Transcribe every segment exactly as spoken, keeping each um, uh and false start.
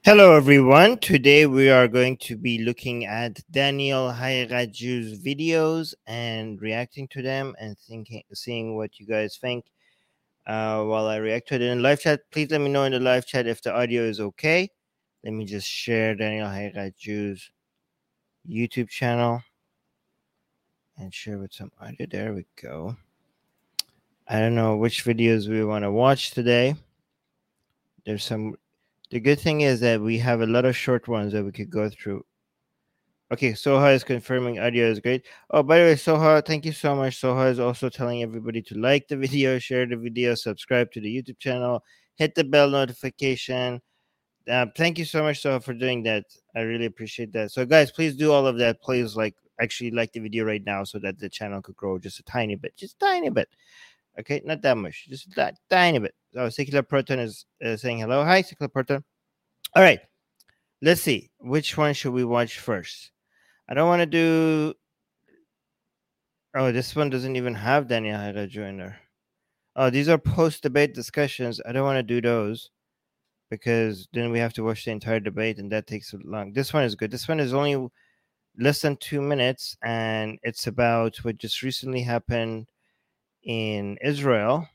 Hello, everyone. Today we are going to be looking at Daniel Hairaju's videos and reacting to them and thinking, seeing what you guys think. Uh, while I react to it in live chat, please let me know in the live chat if the audio is okay. Let me just share Daniel Hairaju's YouTube channel and share with some audio. There we go. I don't know which videos we want to watch today. There's some. The good thing is that we have a lot of short ones that we could go through. Okay, Soha is confirming audio is great. Oh, by the way, Soha, thank you so much. Soha is also telling everybody to like the video, share the video, subscribe to the YouTube channel, hit the bell notification. Uh, thank you so much, Soha, for doing that. I really appreciate that. So, guys, please do all of that. Please, like, actually like the video right now so that the channel could grow just a tiny bit, just a tiny bit. Okay, not that much, just that tiny bit. Oh, Secular Proton is uh, saying hello. Hi, Secular Proton. All right, let's see. Which one should we watch first? I don't want to do. Oh, this one doesn't even have Daniel Hairaju in there. Oh, these are post debate discussions. I don't want to do those because then we have to watch the entire debate and that takes so long. This one is good. This one is only less than two minutes and it's about what just recently happened in Israel.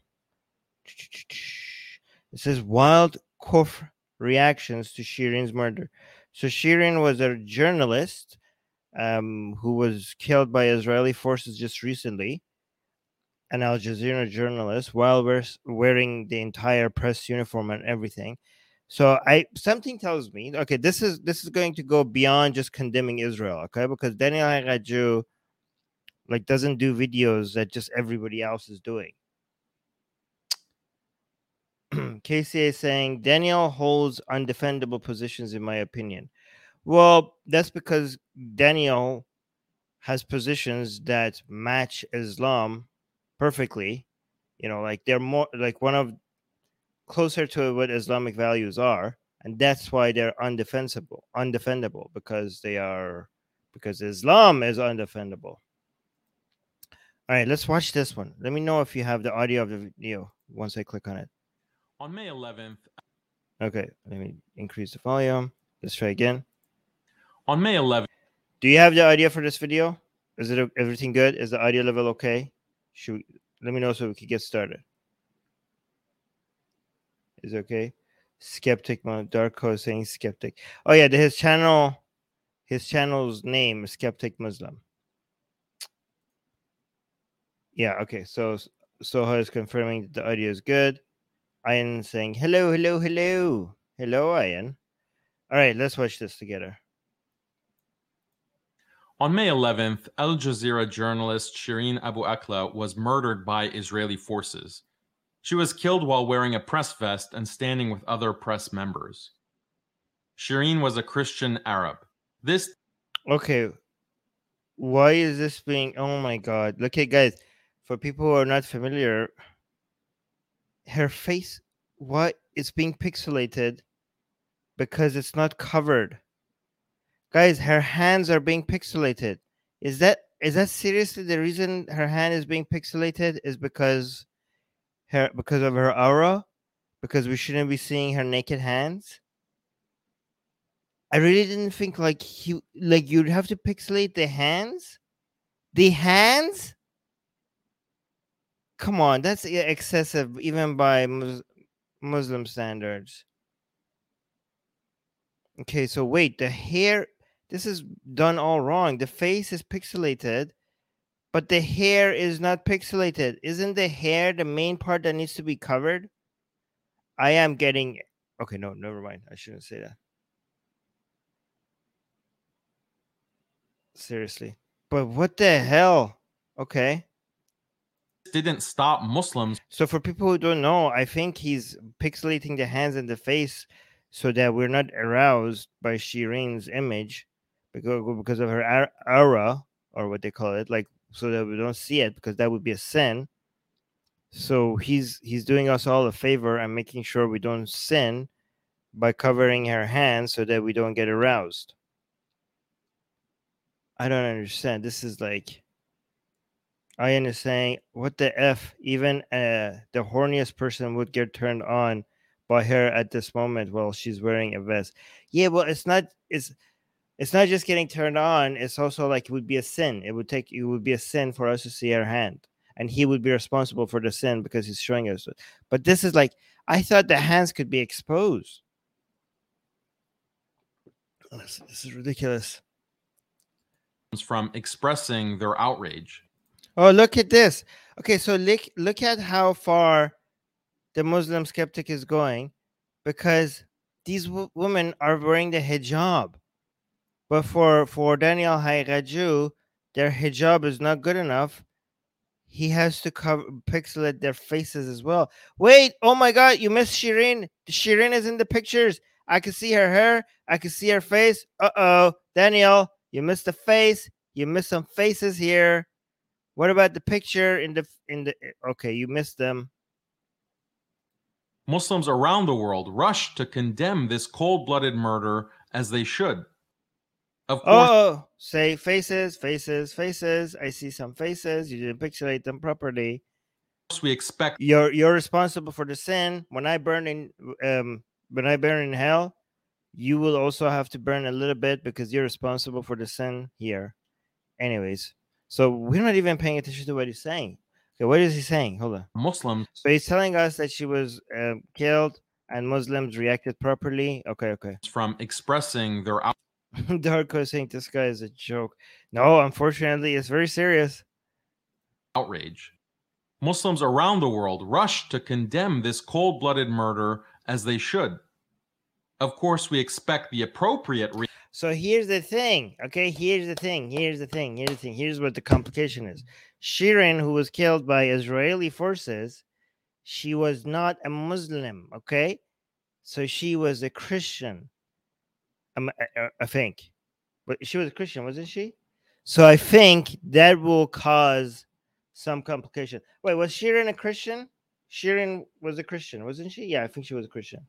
It says wild kufr reactions to Shirin's murder. So Shirin was a journalist um, who was killed by Israeli forces just recently, an Al Jazeera journalist, while we're wearing the entire press uniform and everything. So I something tells me, okay, this is this is going to go beyond just condemning Israel, okay? Because Daniel Hairaju like doesn't do videos that just everybody else is doing. K C A is saying Daniel holds undefendable positions, in my opinion. Well, that's because Daniel has positions that match Islam perfectly. You know, like they're more like one of closer to what Islamic values are, and that's why they're undefensible, undefendable because they are because Islam is undefendable. All right, let's watch this one. Let me know if you have the audio of the video once I click on it. On May eleventh. Okay, let me increase the volume. Let's try again. On May eleventh. Do you have the audio for this video? Is it everything good? Is the audio level okay? Should we, let me know so we can get started. Is it okay? Skeptic mode. Darko saying skeptic. Oh yeah, his channel, his channel's name is Skeptic Muslim. Yeah, okay. So Soha is confirming that the audio is good. Ian saying hello, hello, hello, hello, Ian. All right, let's watch this together. On May eleventh, Al Jazeera journalist Shirin Abu Akleh was murdered by Israeli forces. She was killed while wearing a press vest and standing with other press members. Shirin was a Christian Arab. This. Okay. Why is this being? Oh my God! Okay, guys, for people who are not familiar, her face, what is being pixelated because it's not covered. Guys, her hands are being pixelated. Is that is that seriously the reason her hand is being pixelated? Is because her because of her aura? Because we shouldn't be seeing her naked hands? I really didn't think like you like you'd have to pixelate the hands? The hands? Come on, that's excessive even by Mus- Muslim standards. Okay, so wait, the hair, this is done all wrong. The face is pixelated, but the hair is not pixelated. Isn't the hair the main part that needs to be covered? I am getting. Okay, no, never mind. I shouldn't say that. Seriously. But what the hell? Okay. Didn't stop Muslims. So for people who don't know, I think he's pixelating the hands and the face so that we're not aroused by Shirin's image because because of her aura or what they call it, like so that we don't see it because that would be a sin. So he's he's doing us all a favor and making sure we don't sin by covering her hands so that we don't get aroused. I don't understand. This is like Ian is saying, what the F? Even uh, the horniest person would get turned on by her at this moment while she's wearing a vest. Yeah, well, it's not. It's it's not just getting turned on. It's also like it would be a sin. It would take. It would be a sin for us to see her hand, and he would be responsible for the sin because he's showing us. But this is like, I thought the hands could be exposed. This, this is ridiculous. From expressing their outrage. Oh, look at this. Okay, so look look at how far the Muslim skeptic is going, because these w- women are wearing the hijab. But for, for Daniel Haqiqatjou, their hijab is not good enough. He has to cover pixelate their faces as well. Wait, oh my God, you missed Shireen. Shireen is in the pictures. I can see her hair. I can see her face. Uh-oh, Daniel, you missed the face. You missed some faces here. What about the picture in the in the? Okay, you missed them. Muslims around the world rush to condemn this cold-blooded murder, as they should. Of course, oh, say faces, faces, faces. I see some faces. You didn't pixelate them properly. We expect you're you're responsible for the sin. When I burn in um when I burn in hell, you will also have to burn a little bit because you're responsible for the sin here. Anyways, so we're not even paying attention to what he's saying. Okay, what is he saying? Hold on. Muslims. So he's telling us that she was uh, killed and Muslims reacted properly. Okay, okay. From expressing their out- Darko saying this guy is a joke. No, unfortunately, it's very serious. Outrage. Muslims around the world rush to condemn this cold-blooded murder, as they should. Of course, we expect the appropriate. Re- so here's the thing. Okay, here's the thing. Here's the thing. Here's the thing. Here's what the complication is. Shirin, who was killed by Israeli forces, she was not a Muslim. Okay, so she was a Christian. Um, I, I think, but she was a Christian, wasn't she? So I think that will cause some complication. Wait, was Shirin a Christian? Shirin was a Christian, wasn't she? Yeah, I think she was a Christian.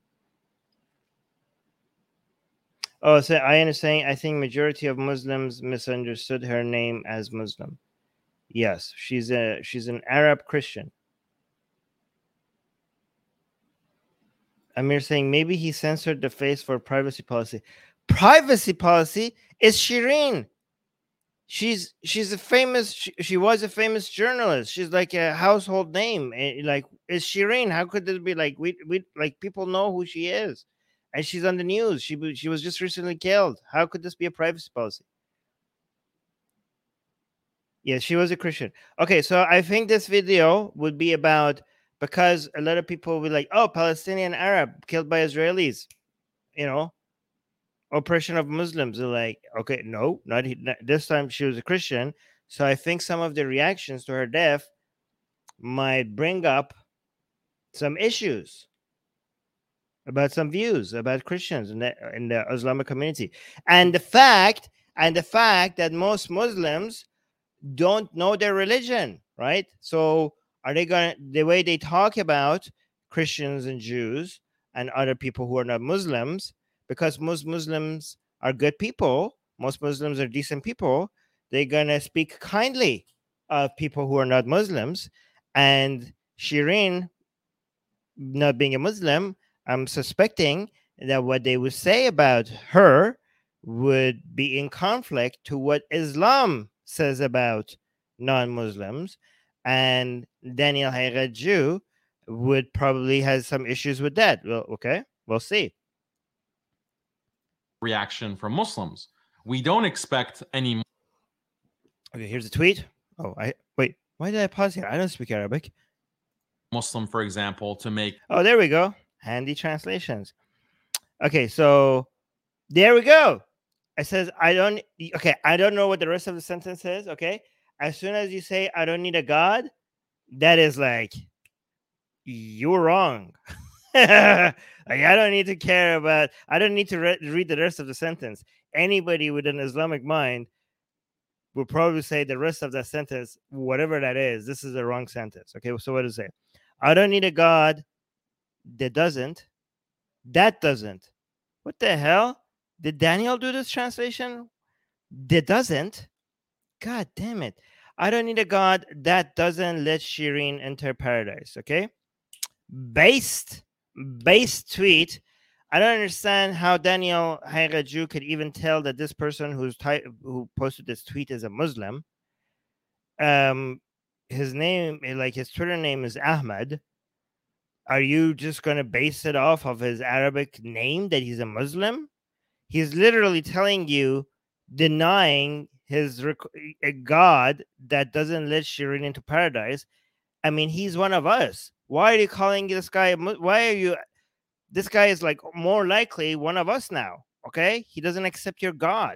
Oh, so I understand. I think majority of Muslims misunderstood her name as Muslim. Yes, she's a she's an Arab Christian. Amir saying maybe he censored the face for privacy policy. Privacy policy is Shireen. She's she's a famous. She, she was a famous journalist. She's like a household name. Like, is Shireen? How could this be like we we like people know who she is, and she's on the news. She she was just recently killed. How could this be a privacy policy? Yeah, she was a Christian. Okay, so I think this video would be about, because a lot of people will be like, oh, Palestinian Arab killed by Israelis, you know, oppression of Muslims. They're like, okay, no, not, not this time. She was a Christian. So I think some of the reactions to her death might bring up some issues about some views about Christians in the, in the Islamic community. And the fact, and the fact that most Muslims don't know their religion, right? So are they going to, the way they talk about Christians and Jews and other people who are not Muslims, because most Muslims are good people, most Muslims are decent people, they're going to speak kindly of people who are not Muslims. And Shireen, not being a Muslim, I'm suspecting that what they would say about her would be in conflict to what Islam says about non-Muslims, and Daniel Haqiqatjou would probably have some issues with that. Well, okay, we'll see. Reaction from Muslims. We don't expect any. Okay, here's a tweet. Oh, I wait. Why did I pause here? I don't speak Arabic. Muslim, for example, to make. Oh, there we go. Handy translations. Okay, so there we go. It says, I don't, okay, I don't know what the rest of the sentence is, okay? As soon as you say, I don't need a God, that is like, you're wrong. Like, I don't need to care about, I don't need to re- read the rest of the sentence. Anybody with an Islamic mind will probably say the rest of that sentence, whatever that is, this is the wrong sentence, okay? So what does it say? I don't need a God that doesn't, that doesn't. What the hell? Did Daniel do this translation? That doesn't. God damn it. I don't need a God that doesn't let Shireen enter paradise, okay? Based base tweet. I don't understand how Daniel Hayraju could even tell that this person who's ty- who posted this tweet is a Muslim. Um, his name, like his Twitter name, is Ahmad. Are you just going to base it off of his Arabic name that he's a Muslim? He's literally telling you, denying his rec- a God that doesn't let Shireen into paradise. I mean, he's one of us. Why are you calling this guy? Why are you? This guy is like more likely one of us now. Okay, he doesn't accept your God.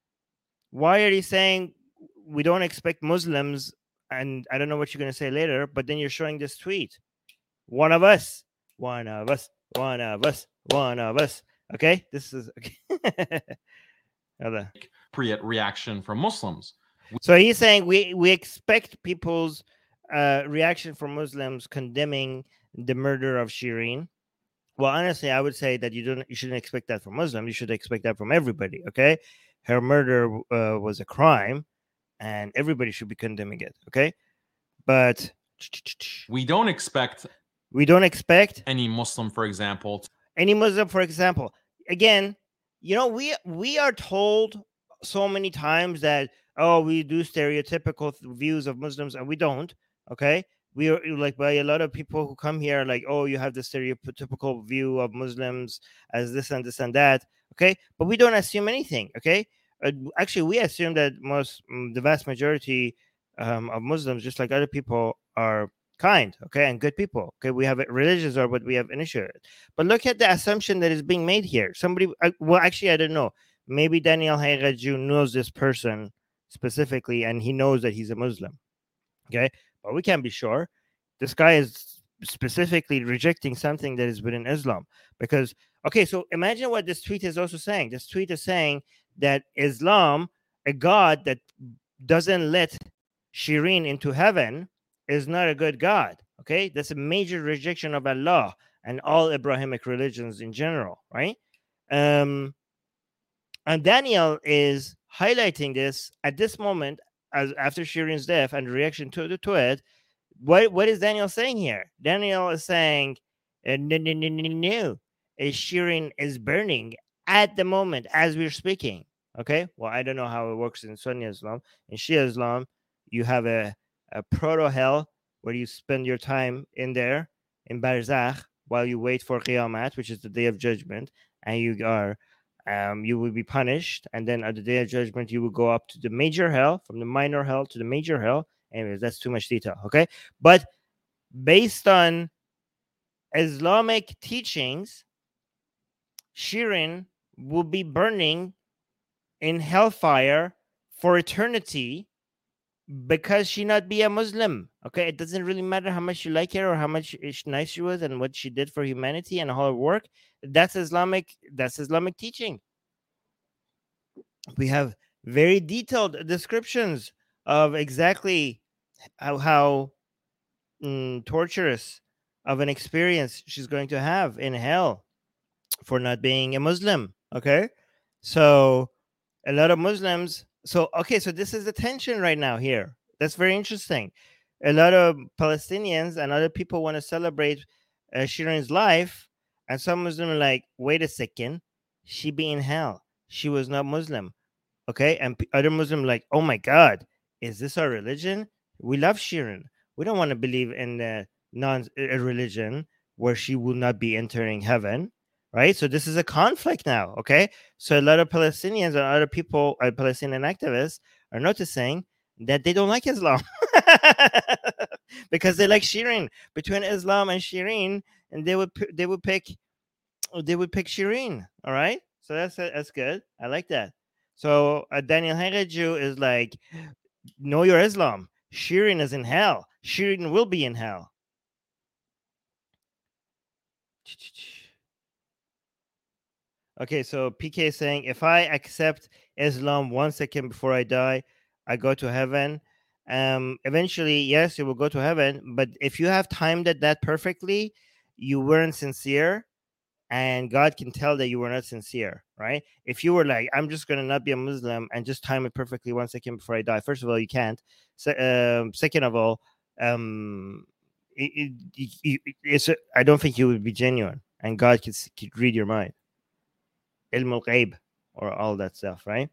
Why are you saying we don't expect Muslims? And I don't know what you're going to say later, but then you're showing this tweet. One of us, one of us, one of us, one of us. Okay, this is okay. Appropriate reaction from Muslims. So he's saying we we expect people's uh, reaction from Muslims condemning the murder of Shireen. Well, honestly, I would say that you don't you shouldn't expect that from Muslims. You should expect that from everybody. Okay, her murder uh, was a crime, and everybody should be condemning it. Okay, but we don't expect we don't expect any Muslim, for example, any Muslim, for example. Again, you know, we we are told so many times that, oh, we do stereotypical views of Muslims, and we don't. Okay, we are like, by a lot of people who come here, like, oh, you have the stereotypical view of Muslims as this and this and that. Okay, but we don't assume anything. Okay, uh, actually, we assume that most, um, the vast majority um, of Muslims, just like other people, are kind, okay, and good people. Okay, we have religions are what we have initiated. But look at the assumption that is being made here. Somebody, I, well, actually, I don't know. Maybe Daniel Hayraju knows this person specifically, and he knows that he's a Muslim. Okay, but we can't be sure. This guy is specifically rejecting something that is within Islam. Because, okay, so imagine what this tweet is also saying. This tweet is saying that Islam, a God that doesn't let Shireen into heaven, is not a good God. Okay, that's a major rejection of Allah and all Abrahamic religions in general, right? Um, and Daniel is highlighting this at this moment, as after Shireen's death and reaction to, to it. What what is Daniel saying here? Daniel is saying, uh, no, no, no, no, no. Shireen is burning at the moment as we're speaking. Okay, well, I don't know how it works in Sunni Islam. In Shia Islam, you have a, a proto hell where you spend your time in there in Barzakh while you wait for Qiyamah, which is the day of judgment, and you are um, you will be punished, and then at the day of judgment, you will go up to the major hell, from the minor hell to the major hell. Anyways, that's too much detail. Okay, but based on Islamic teachings, Shireen will be burning in hellfire for eternity because she not be a Muslim. Okay, it doesn't really matter how much you like her or how much nice she was and what she did for humanity and all her work. That's Islamic. That's Islamic teaching. We have very detailed descriptions of exactly how, how mm, torturous of an experience she's going to have in hell for not being a Muslim. Okay, so a lot of Muslims. So okay, so this is the tension right now here. That's very interesting. A lot of Palestinians and other people want to celebrate uh, Shireen's life, and some Muslims are like, wait a second, she be in hell. She was not Muslim. Okay, and p- other Muslims like, oh my God, is this our religion? We love Shireen. We don't want to believe in the non a religion where she will not be entering heaven, right? So this is a conflict now. Okay, so a lot of Palestinians and other people, uh, Palestinian activists, are noticing that they don't like Islam because they like Shireen. Between Islam and Shireen, and they would p- they would pick they would pick Shireen. All right, so that's that's good. I like that. So uh, Daniel Hayraju is like, know your Islam. Shireen is in hell. Shireen will be in hell. Okay, so P K is saying, if I accept Islam one second before I die, I go to heaven. Um, eventually, yes, you will go to heaven. But if you have timed it that perfectly, you weren't sincere, and God can tell that you were not sincere, right? If you were like, I'm just going to not be a Muslim and just time it perfectly one second before I die, first of all, you can't. Se- um, second of all, um, it, it, it, it's a, I don't think you would be genuine, and God could, could read your mind. Ilm al-ghaib, or all that stuff, right?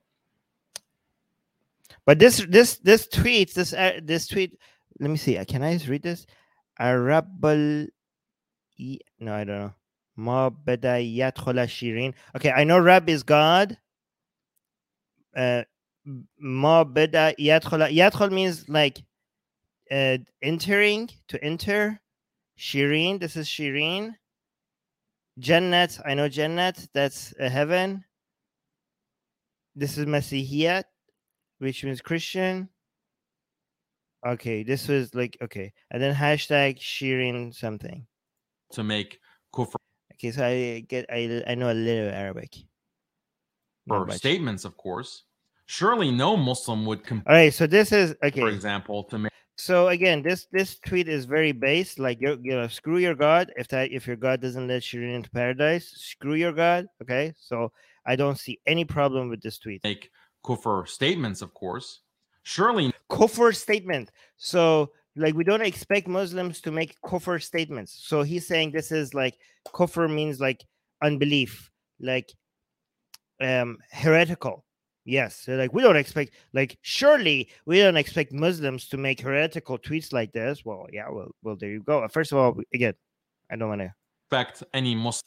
But this this this tweet this uh, this tweet. Let me see. Can I read this? Arabal. No, I don't know. Ma bada yadkhula shirin. Okay, I know Rab is God. Uh, Ma bada yadkhula. Yadkhul means like uh, entering, to enter. Shirin, this is Shirin. Jannat, I know Jannat, that's a heaven. This is Masihiyat, which means Christian. Okay, this was like, okay. And then hashtag Shirin something. To make kufr. Okay, so I get, I, I know a little Arabic. For statements, of course. Surely no Muslim would compare. All right, so this is, okay. For example, to make. So again, this this tweet is very base. Like, you you know, screw your God. If that if your God doesn't let Shirin into paradise, screw your God. Okay, so I don't see any problem with this tweet. Make kufr statements, of course. Surely kufr statement. So like, we don't expect Muslims to make kufr statements. So he's saying this is like, kufr means like unbelief, like um heretical. Yes, so like, we don't expect, like, surely we don't expect Muslims to make heretical tweets like this. Well, yeah, well, well, there you go. First of all, again, I don't want to expect any Muslim.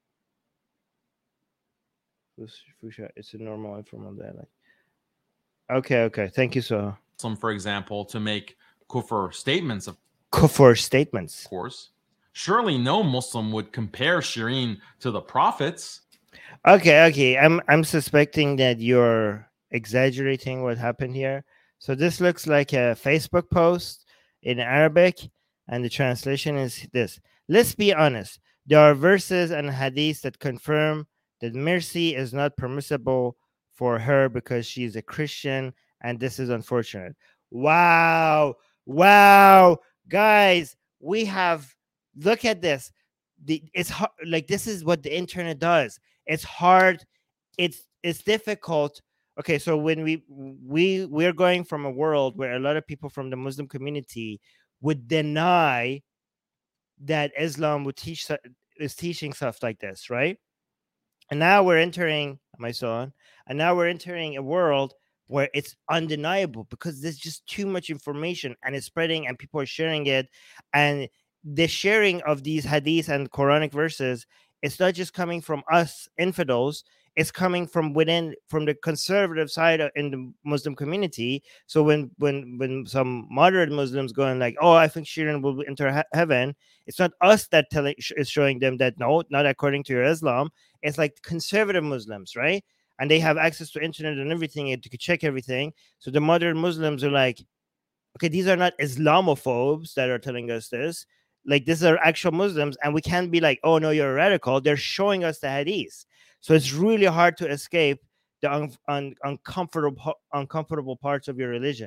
It's a normal informal dialect. Okay, okay, thank you. So, Muslim, for example, to make kufr statements of kufr statements. Of course, surely no Muslim would compare Shirin to the prophets. Okay, okay. I'm I'm suspecting that you're exaggerating what happened here. So this looks like a Facebook post in Arabic, and the translation is this. Let's be honest. There are verses and hadiths that confirm that mercy is not permissible for her because she's a Christian, and this is unfortunate. Wow. Wow. Guys, we have, look at this. The, it's hard, like, this is what the internet does. It's hard. It's it's difficult. Okay, so when we we we're going from a world where a lot of people from the Muslim community would deny that Islam would teach is teaching stuff like this, right? And now we're entering, am I still on? And now we're entering a world where it's undeniable because there's just too much information and it's spreading and people are sharing it. And the sharing of these hadiths and Quranic verses, it's not just coming from us infidels, it's coming from within, from the conservative side in the Muslim community. So when when when some moderate Muslims going like, oh, I think Shirin will enter he- heaven, it's not us that telling is showing them that no, not according to your Islam. It's like conservative Muslims, right? And they have access to internet and everything, and to check everything. So the moderate Muslims are like, okay, these are not Islamophobes that are telling us this. Like, these are actual Muslims, and we can't be like, oh no, you're a radical. They're showing us the hadith. So it's really hard to escape the un- un- uncomfortable uncomfortable parts of your religion.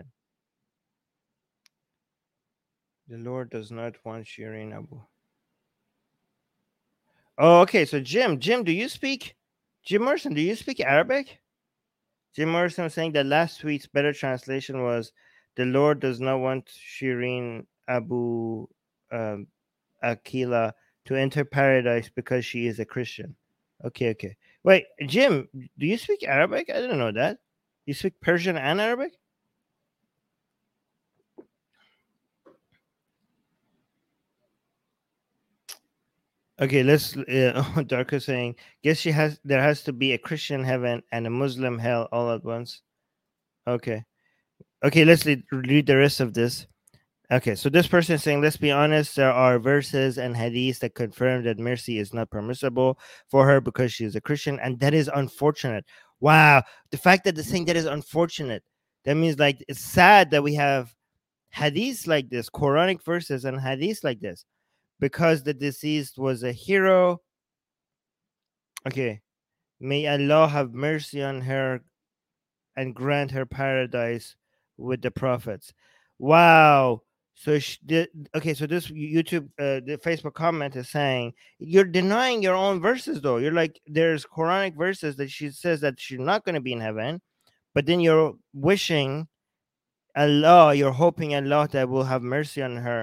The Lord does not want Shirin Abu. Oh, okay. So Jim, Jim, do you speak Jim Morrison? Do you speak Arabic? Jim Morrison was saying that last tweet's better translation was, "The Lord does not want Shirin Abu um, Akila to enter paradise because she is a Christian." Okay, okay. Wait, Jim, do you speak Arabic? I didn't know that. You speak Persian and Arabic? Okay, let's. Uh, Darko saying, guess she has. There has to be a Christian heaven and a Muslim hell all at once. Okay, okay. Let's read, read the rest of this. Okay, so this person is saying, let's be honest, there are verses and hadiths that confirm that mercy is not permissible for her because she is a Christian, and that is unfortunate. Wow, the fact that they're saying that is unfortunate, that means like it's sad that we have hadiths like this, Quranic verses and hadiths like this, because the deceased was a hero. Okay, may Allah have mercy on her and grant her paradise with the prophets. Wow. So she did, okay, so this YouTube, uh, the Facebook comment is saying you're denying your own verses, though. You're like, there's Quranic verses that she says that she's not going to be in heaven, but then you're wishing Allah, you're hoping Allah that will have mercy on her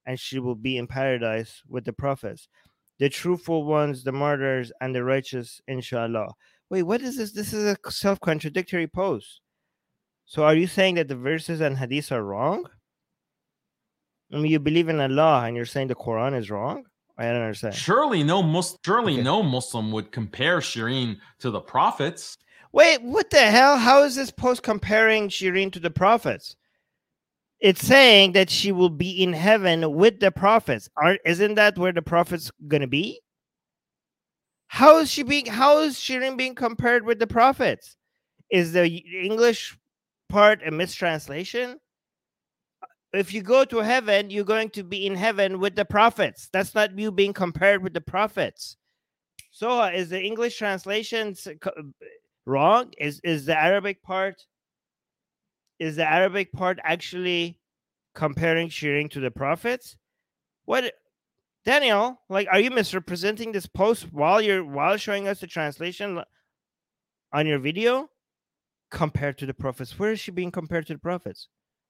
and she will be in paradise with the prophets. The truthful ones, the martyrs, and the righteous, inshallah. Wait, what is this? This is a self-contradictory post. So are you saying that the verses and hadiths are wrong? I mean, you believe in Allah and you're saying the Quran is wrong? I don't understand. Surely no Muslim, surely Okay. no Muslim would compare Shireen to the prophets. Wait, what the hell? How is this post comparing Shireen to the prophets? It's saying that she will be in heaven with the prophets. Aren't, isn't that where the prophets gonna be? How is she being? How is Shireen being compared with the prophets? Is the English part a mistranslation? If you go to heaven, you're going to be in heaven with the prophets. That's not you being compared with the prophets. So, uh, is the English translation wrong? Is is the Arabic part? Is the Arabic part actually comparing Shireen to the prophets? What, Daniel? Like, are you misrepresenting this post while you're while showing us the translation on your video? Compared to the prophets, where is she being compared to the prophets?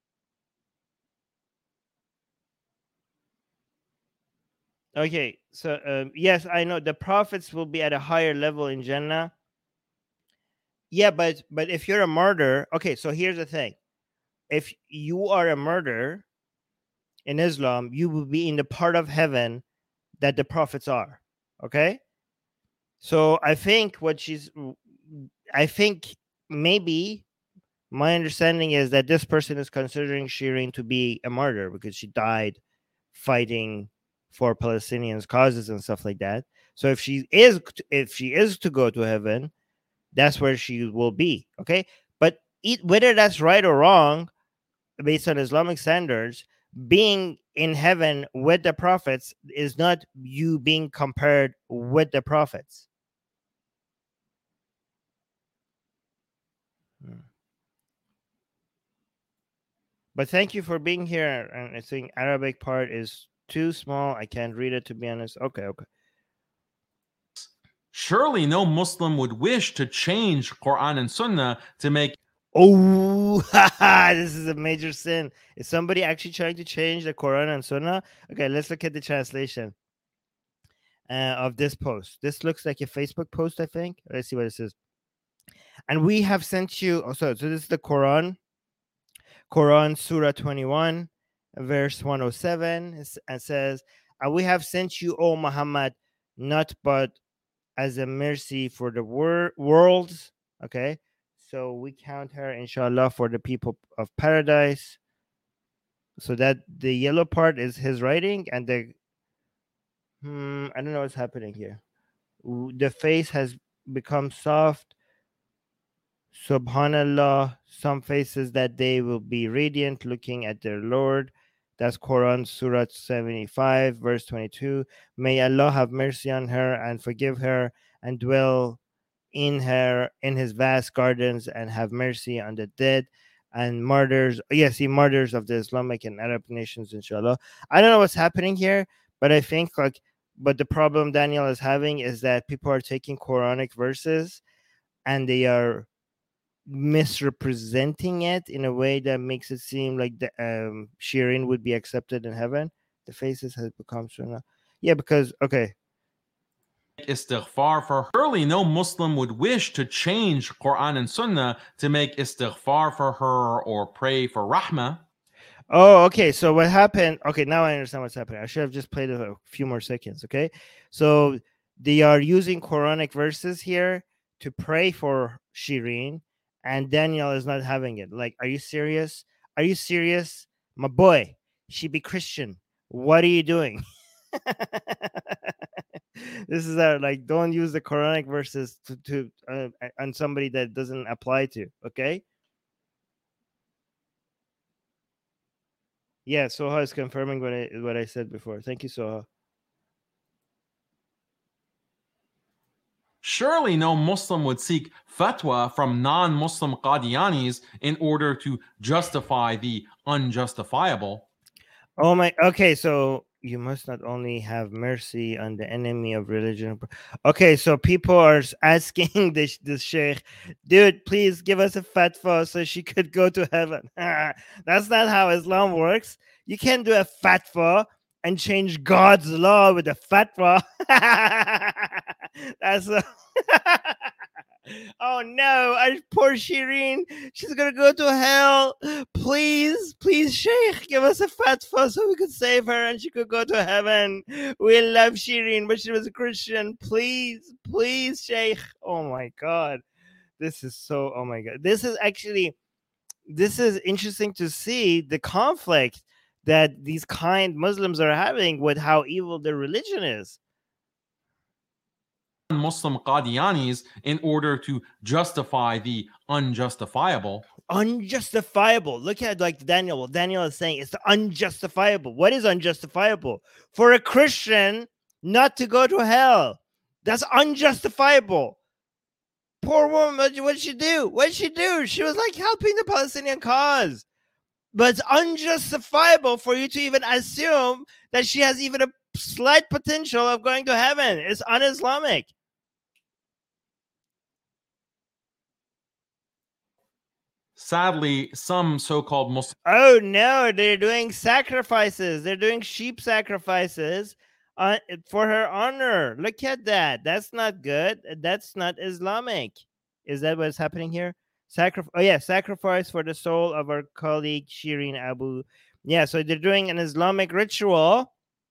Okay, so um, yes, I know the prophets will be at a higher level in Jannah. Yeah, but but if you're a martyr, okay, so here's the thing. If you are a martyr in Islam, you will be in the part of heaven that the prophets are. Okay? So I think what she's I think maybe my understanding is that this person is considering Shireen to be a martyr because she died fighting for Palestinians' causes and stuff like that. So if she is if she is to go to heaven, that's where she will be. Okay, but it, whether that's right or wrong, based on Islamic standards, being in heaven with the prophets is not you being compared with the prophets. Hmm. But thank you for being here. And I think Arabic part is too small. I can't read it, to be honest. Okay, okay. Surely no Muslim would wish to change Quran and Sunnah to make. Oh, this is a major sin. Is somebody actually trying to change the Quran and Sunnah? Okay, let's look at the translation uh, of this post. This looks like a Facebook post, I think. Let's see what it says. And we have sent you. Oh, so, so this is the Quran. Quran, Surah twenty-one, verse one oh seven. And says, and we have sent you, O Muhammad, not but as a mercy for the wor- worlds. Okay. So we count her, inshallah, for the people of paradise. So that the yellow part is his writing, and the hmm, I don't know what's happening here. The face has become soft. Subhanallah, some faces that day will be radiant, looking at their Lord. That's Quran, Surah seventy-five, verse twenty-two. May Allah have mercy on her and forgive her and dwell in her in his vast gardens and have mercy on the dead and martyrs. Yes, the martyrs of the Islamic and Arab nations, inshallah. I don't know what's happening here, but I think like but the problem Daniel is having is that people are taking Quranic verses and they are misrepresenting it in a way that makes it seem like the um Shireen would be accepted in heaven. The faces has become sunnah. Yeah, because okay. Istighfar for her. Surely no Muslim would wish to change Quran and Sunnah to make istighfar for her or pray for rahmah. Oh, okay. So what happened? Okay, now I understand what's happening. I should have just played a few more seconds. Okay, so they are using Quranic verses here to pray for Shireen, and Daniel is not having it. Like, are you serious? Are you serious, my boy? She be Christian. What are you doing? This is our like. Don't use the Quranic verses to to uh, on somebody that doesn't apply to. Okay. Yeah, Soha is confirming what I what I said before. Thank you, Soha. Surely no Muslim would seek fatwa from non-Muslim Qadianis in order to justify the unjustifiable. Oh my. Okay, so you must not only have mercy on the enemy of religion. Okay, so people are asking this this sheikh, dude, please give us a fatwa so she could go to heaven. That's not how Islam works. You can't do a fatwa. and change God's law with a fatwa. That's a oh no, I, poor Shireen. She's gonna go to hell. Please, please, Sheikh, give us a fatwa so we could save her and she could go to heaven. We love Shireen, but she was a Christian. Please, please, Sheikh. Oh my God. This is so, oh my God. This is actually, this is interesting to see the conflict that these kind Muslims are having with how evil their religion is. Muslim Qadianis in order to justify the unjustifiable. Unjustifiable. Look at like Daniel. Well, Daniel is saying it's unjustifiable. What is unjustifiable? For a Christian not to go to hell. That's unjustifiable. Poor woman, what did she do? What did she do? She was like helping the Palestinian cause. But it's unjustifiable for you to even assume that she has even a slight potential of going to heaven. It's un-Islamic. Sadly, some so-called Muslims. Oh no, they're doing sacrifices. They're doing sheep sacrifices uh, for her honor. Look at that. That's not good. That's not Islamic. Is that what's happening here? Sacrifice. Oh yeah, sacrifice for the soul of our colleague Shireen Abu. Yeah, so they're doing an Islamic ritual.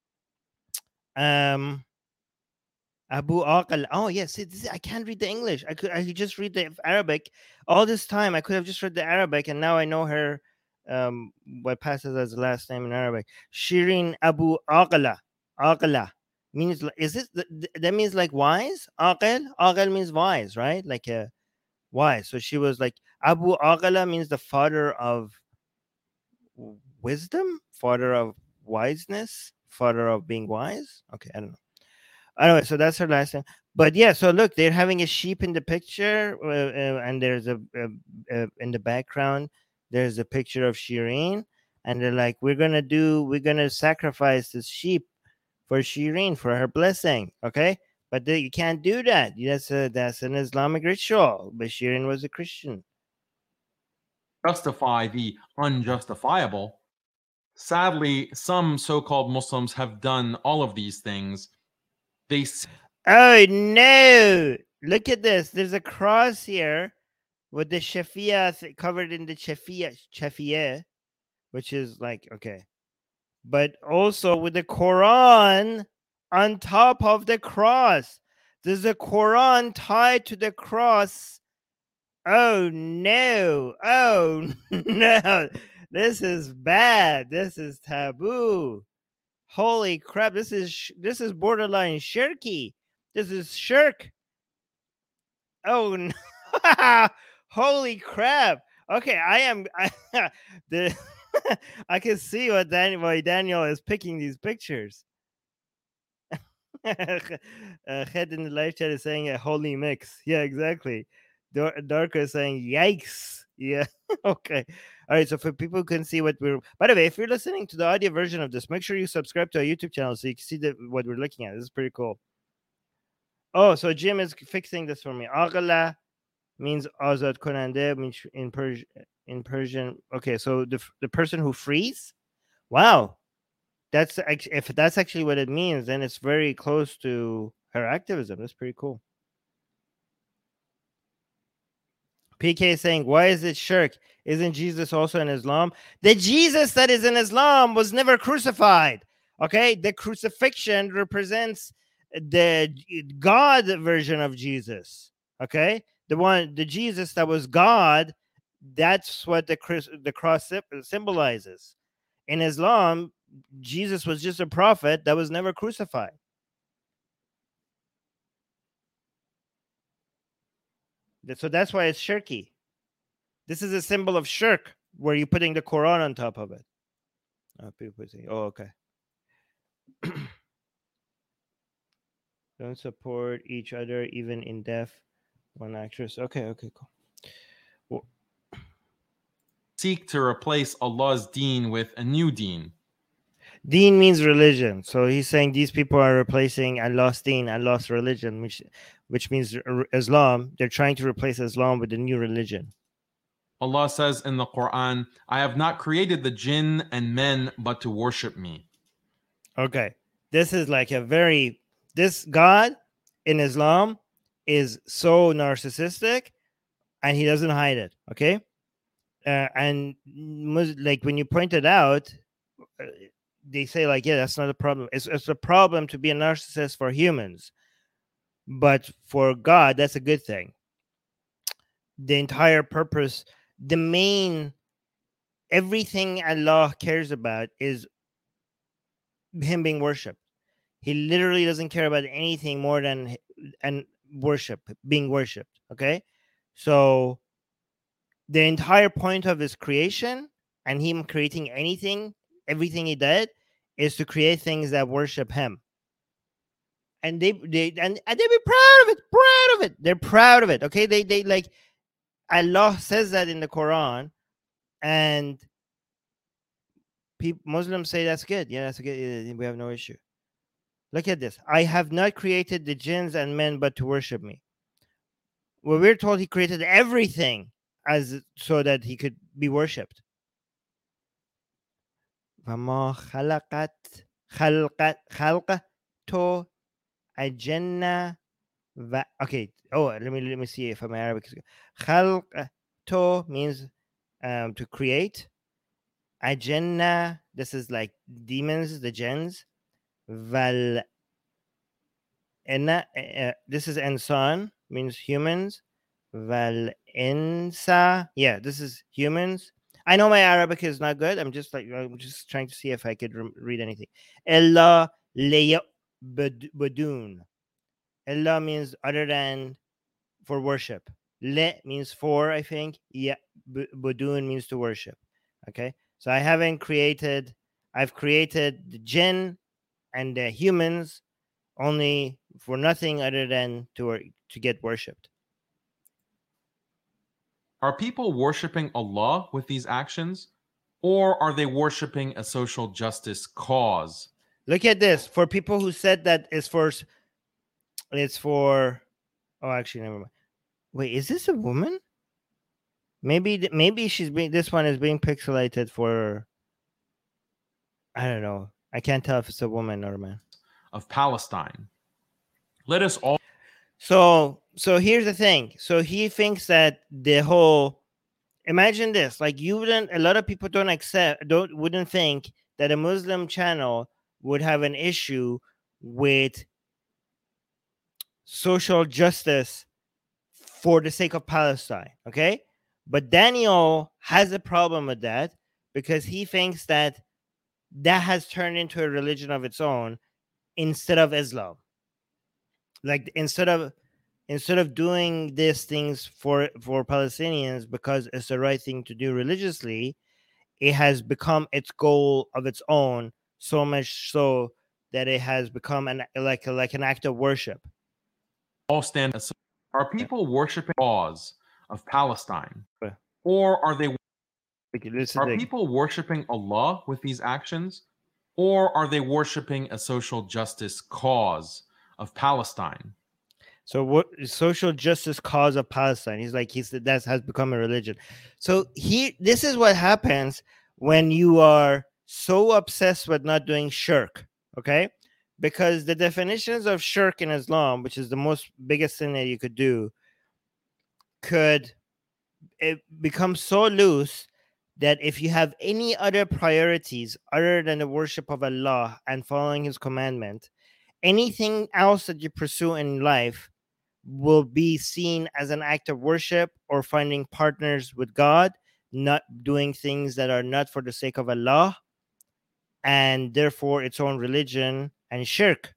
Um, Abu Aql. Oh yes, yeah, I can't read the English. I could. I could just read the Arabic. All this time, I could have just read the Arabic, and now I know her. Um, what passes as the last name in Arabic? Shireen Abu Aqla. Aqla means. Is it that means like wise? Aql. Aql means wise, right? Like a wise. So she was like Abu Aqla means the father of wisdom, father of wiseness, father of being wise. Okay, I don't know. Anyway, so that's her last name. But yeah, so look, they're having a sheep in the picture, uh, uh, and there's a, uh, uh, in the background, there's a picture of Shireen, and they're like, we're gonna do, we're gonna sacrifice this sheep for Shireen for her blessing, okay? But the, you can't do that. That's a, that's an Islamic ritual. But Shireen was a Christian. Justify the unjustifiable. Sadly, some so-called Muslims have done all of these things. They oh no! Look at this. There's a cross here with the Shafi'ah covered in the Shafi'ah, Shafi'ah, which is like okay, but also with the Quran on top of the cross. There's a Quran tied to the cross. Oh no! Oh no! This is bad. This is taboo. Holy crap! This is this is borderline shirky. This is shirk. Oh no! Holy crap! Okay, I am. I, the I can see what Daniel, why Daniel is picking these pictures. uh, Head in the live chat is saying a holy mix. Yeah, exactly. Dar- Darker is saying yikes. Yeah. Okay. All right. So for people who can see what we're, by the way, if you're listening to the audio version of this, make sure you subscribe to our YouTube channel so you can see the, what we're looking at. This is pretty cool. Oh, so Jim is fixing this for me. Aghla means Azad Konande, means in Persian. In Persian. Okay. So the the person who frees. Wow. That's if that's actually what it means, then it's very close to her activism. That's pretty cool. P K is saying, why is it shirk? Isn't Jesus also in Islam? The Jesus that is in Islam was never crucified. Okay, the crucifixion represents the God version of Jesus. Okay, the one, the Jesus that was God. That's what the the cross symbolizes. In Islam, Jesus was just a prophet that was never crucified. So that's why it's shirky. This is a symbol of shirk, where you're putting the Quran on top of it. Oh, people say, oh, okay. Don't support each other, even in death. One actress. Okay, okay, cool. Well, seek to replace Allah's deen with a new deen. Deen means religion. So he's saying these people are replacing Allah's deen, Allah's religion, which which means Islam. They're trying to replace Islam with a new religion. Allah says in the Quran, I have not created the jinn and men but to worship me. Okay. This is like a very, this God in Islam is so narcissistic and he doesn't hide it. Okay. Uh, and mus- like when you point it out, uh, they say like, yeah, that's not a problem. It's, it's a problem to be a narcissist for humans, but for God, that's a good thing. The entire purpose, the main, everything Allah cares about is him being worshipped. He literally doesn't care about anything more than and worship, being worshipped. Okay, so the entire point of his creation and him creating anything, everything he did, is to create things that worship him. And they they and, and they be proud of it, proud of it. They're proud of it. Okay, they they like Allah says that in the Quran, and people, Muslims say that's good. Yeah, that's good. We have no issue. Look at this. I have not created the jinns and men but to worship me. Well, we're told he created everything as so that he could be worshipped. وَمَا خَلَقَتْ خَلْقَتْ خَلْقَتُ الْجِنَّ Va- okay. Oh, let me let me see if I'm Arabic. Khalq means um, to create. Ajanna, this is like demons, the jinns. Val Enna, uh, this is insan, means humans. Val insa, yeah, this is humans. I know my Arabic is not good. I'm just like I'm just trying to see if I could re- read anything. Ella leya badun. Ella means other than, for worship. Le means for, I think. Yeah, budun means to worship. Okay, so I haven't created. I've created the jinn and the humans only for nothing other than to to get worshipped. Are people worshiping Allah with these actions, or are they worshiping a social justice cause? Look at this. For people who said that it's for, it's for. Oh, actually, never mind. Wait, is this a woman? Maybe, maybe she's being. This one is being pixelated for. I don't know. I can't tell if it's a woman or a man. Of Palestine. Let us all. So, so here's the thing. So he thinks that the whole. Imagine this. Like you wouldn't. A lot of people don't accept. Don't wouldn't think that a Muslim channel would have an issue with social justice for the sake of Palestine. Okay, but Daniel has a problem with that because he thinks that that has turned into a religion of its own instead of Islam. Like instead of instead of doing these things for for Palestinians because it's the right thing to do religiously, it has become its goal of its own, so much so that it has become an like like an act of worship. All stand. Are people worshiping the cause of Palestine, or are they? Are people worshiping Allah with these actions, or are they worshiping a social justice cause of Palestine? So what social justice cause of Palestine? He's like he's that has become a religion. So he this is what happens when you are so obsessed with not doing shirk, okay? Because the definitions of shirk in Islam, which is the most biggest sin that you could do, could it become so loose that if you have any other priorities other than the worship of Allah and following his commandment, anything else that you pursue in life will be seen as an act of worship or finding partners with God, not doing things that are not for the sake of Allah, and therefore its own religion and shirk.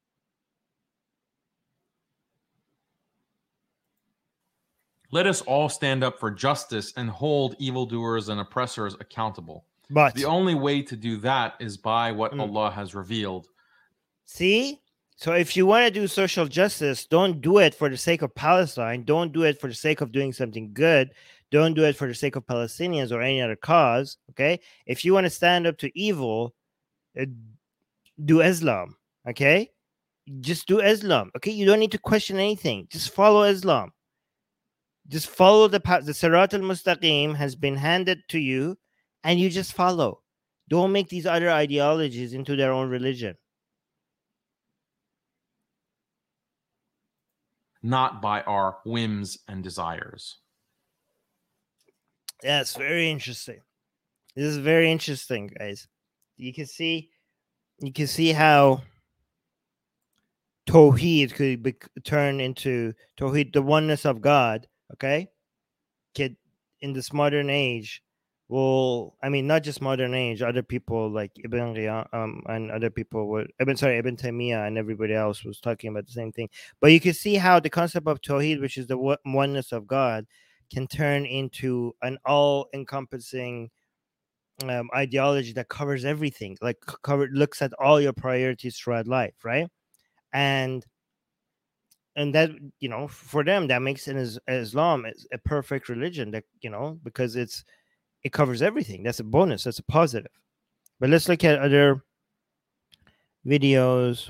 Let us all stand up for justice and hold evildoers and oppressors accountable. But the only way to do that is by what mm. Allah has revealed. See? So if you want to do social justice, don't do it for the sake of Palestine. Don't do it for the sake of doing something good. Don't do it for the sake of Palestinians or any other cause. Okay? If you want to stand up to evil, uh, do Islam. Okay? Just do Islam. Okay? You don't need to question anything. Just follow Islam. Just follow the path. The Sirat al-Mustaqim has been handed to you, and you just follow. Don't make these other ideologies into their own religion. Not by our whims and desires. That's very interesting. This is very interesting, guys. You can see, you can see how Tawheed could be, turn into Tawheed, the oneness of God. Okay, Kid, in this modern age, will I mean not just modern age, other people like Ibn Riyad, um, and other people were Ibn sorry Ibn Taymiyyah and everybody else was talking about the same thing. But you can see how the concept of Tawheed, which is the oneness of God, can turn into an all-encompassing um, ideology that covers everything, like cover looks at all your priorities throughout life, right? And and that, you know, for them that makes it as Islam is a perfect religion, that, you know, because it's it covers everything. That's a bonus. That's a positive. But let's look at other videos.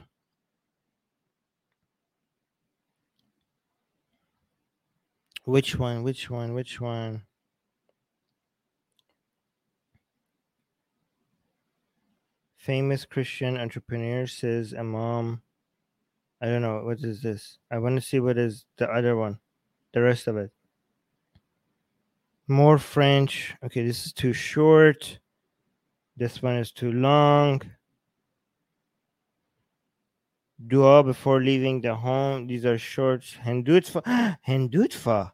Which one? Which one? Which one? Famous Christian entrepreneur says Imam. I don't know. What is this? I want to see what is the other one. The rest of it. More French. Okay, this is too short. This one is too long. Dua before leaving the home. These are shorts. Hendutfa. Hendutfa.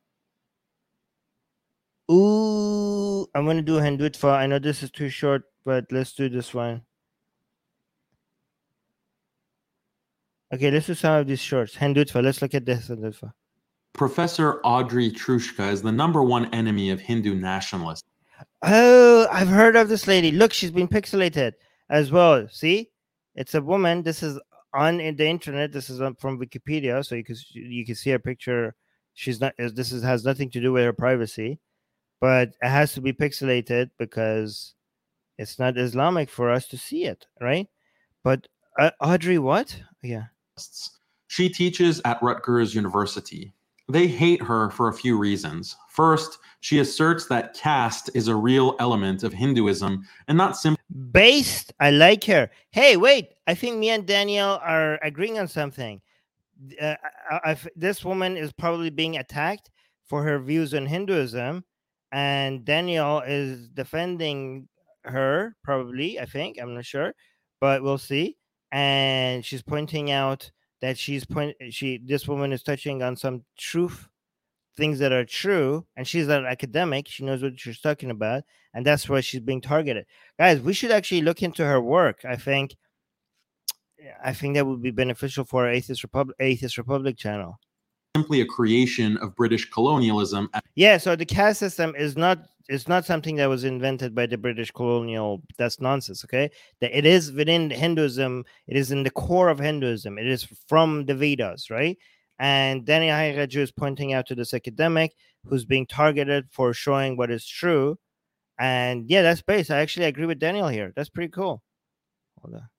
Ooh, I'm going to do Hendutfa. I know this is too short, but let's do this one. Okay, let's do some of these shorts. Hendutfa. Let's look at this Hendutfa. Professor Audrey Trushka is the number one enemy of Hindu nationalists. Oh, I've heard of this lady. Look, she's been pixelated as well. See? It's a woman. This is on the internet. This is from Wikipedia, so you can you can see her picture. She's not. This is has nothing to do with her privacy, but it has to be pixelated because it's not Islamic for us to see it, right? But uh, Audrey, what? Yeah. She teaches at Rutgers University. They hate her for a few reasons. First, she asserts that caste is a real element of Hinduism and not simply based. I like her. Hey, wait. I think me and Daniel are agreeing on something. Uh, I, I, this woman is probably being attacked for her views on Hinduism, and Daniel is defending her, probably. I think. I'm not sure, but we'll see. And she's pointing out that she's point she this woman is touching on some truth, things that are true, and she's an academic. She knows what she's talking about, and that's why she's being targeted. Guys, we should actually look into her work. I think I think that would be beneficial for our Atheist Republic Atheist Republic channel. Simply a creation of British colonialism. Yeah, so the caste system is not it's not something that was invented by the British colonial. That's nonsense, okay? That it is within Hinduism, it is in the core of Hinduism. It is from the Vedas, right? And Daniel Haqiqatjou is pointing out to this academic who's being targeted for showing what is true. And yeah, that's based. I actually agree with Daniel here. That's pretty cool. Hold on.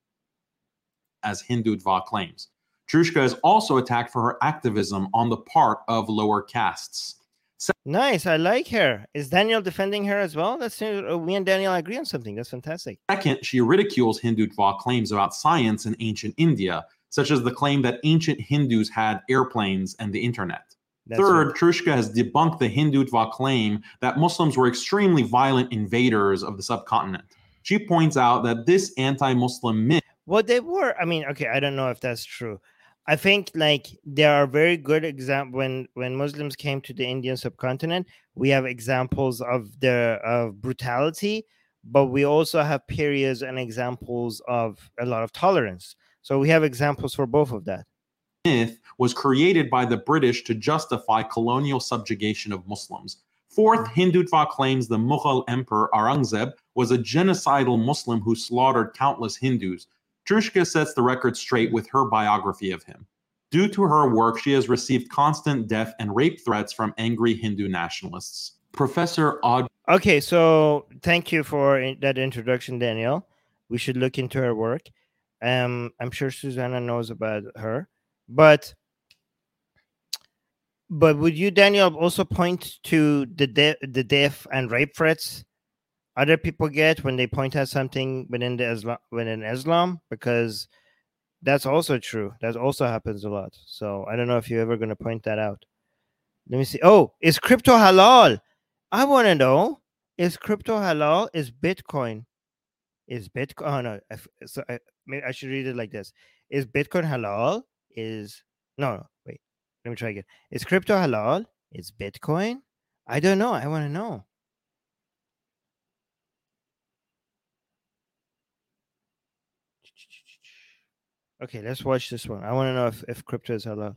As Hindutva claims. Trushka is also attacked for her activism on the part of lower castes. Se- nice. I like her. Is Daniel defending her as well? That's uh, me and Daniel agree on something. That's fantastic. Second, she ridicules Hindutva claims about science in ancient India, such as the claim that ancient Hindus had airplanes and the internet. That's Third, right. Trushka has debunked the Hindutva claim that Muslims were extremely violent invaders of the subcontinent. She points out that this anti-Muslim myth. Well, they were. I mean, okay, I don't know if that's true. I think like there are very good examples when when Muslims came to the Indian subcontinent. We have examples of the of brutality, but we also have periods and examples of a lot of tolerance. So we have examples for both of that. Myth was created by the British to justify colonial subjugation of Muslims. Fourth, Hindutva claims the Mughal Emperor Aurangzeb was a genocidal Muslim who slaughtered countless Hindus. Trushka sets the record straight with her biography of him. Due to her work, she has received constant death and rape threats from angry Hindu nationalists. Professor Aud. Okay, so thank you for that introduction, Daniel. We should look into her work. Um, I'm sure Susanna knows about her, but but would you, Daniel, also point to the de- the death and rape threats other people get when they point out something within the Islam, within Islam, because that's also true. That also happens a lot. So I don't know if you're ever going to point that out. Let me see. Oh, is crypto halal? I want to know. Is crypto halal? Is Bitcoin? Is Bitcoin? Oh no. I, so I, maybe I should read it like this. Is Bitcoin halal? Is no, no. Wait. Let me try again. Is crypto halal? Is Bitcoin? I don't know. I want to know. Okay, let's watch this one. I want to know if, if crypto is halal.